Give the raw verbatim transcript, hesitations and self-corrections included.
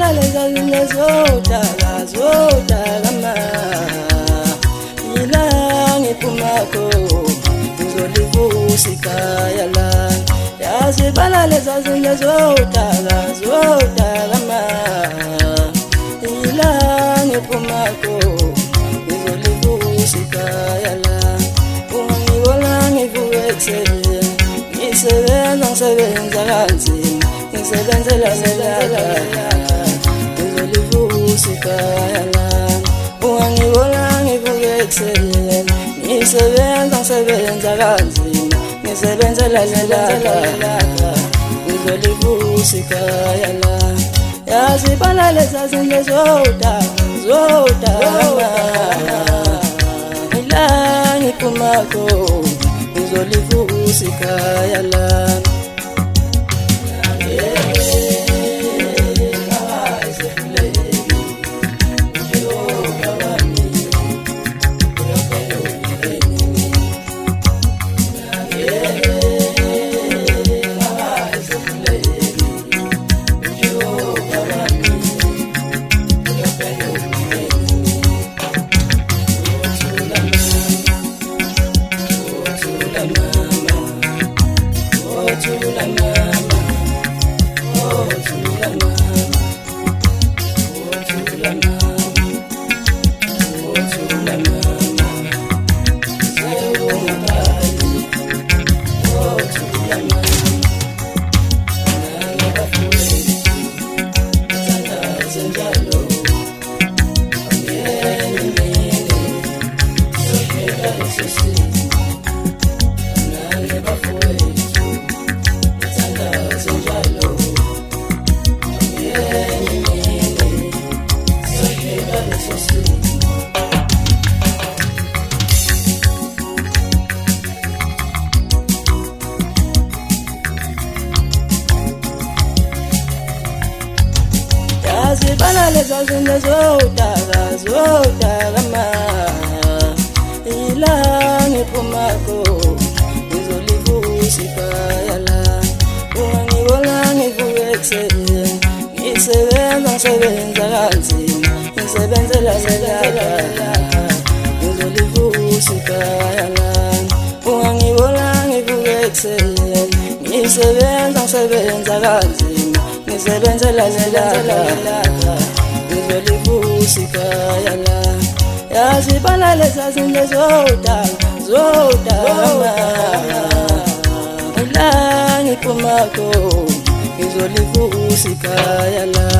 Yazibala leza zinto zodaka zodaka ma Ila ngiphumako ngizolivusa ikhaya lami Yazibala leza zinto zodaka zodaka ma Ila ngiphumako ngizolivusa ikhaya lami Ungangibona ngivuke ekuseni ngisebenza ngisebenza kanzima ngisebenzela selaka ngizolivusa ikhaya lami Ungangibona ngivuke ekuseni ngisebenza ngisebenza kanzima ngisebenzela selaka ngizolivusa ikhaya lami Yazibala leza zinto zodaka zodaka ila ngiphumako ngizolivusa ikhaya lami Yazibala leza zinto zodaka zodaka ma Ila ngiphumako ngizolivusa ikhaya lami Ungangibona ngivuke ekuseni ngisebenza ngisebenza kanzima ngisebenzela selaka ngizolivusa ikhaya lami Ungangibona ngivuke ekuseni ngisebenza ngisebenza kanzima ngisebenzela selaka ngizolivusa ikhaya lami Yazibala leza zinto zodaka zodaka ila ngiphumako ngizolivusa ikhaya lami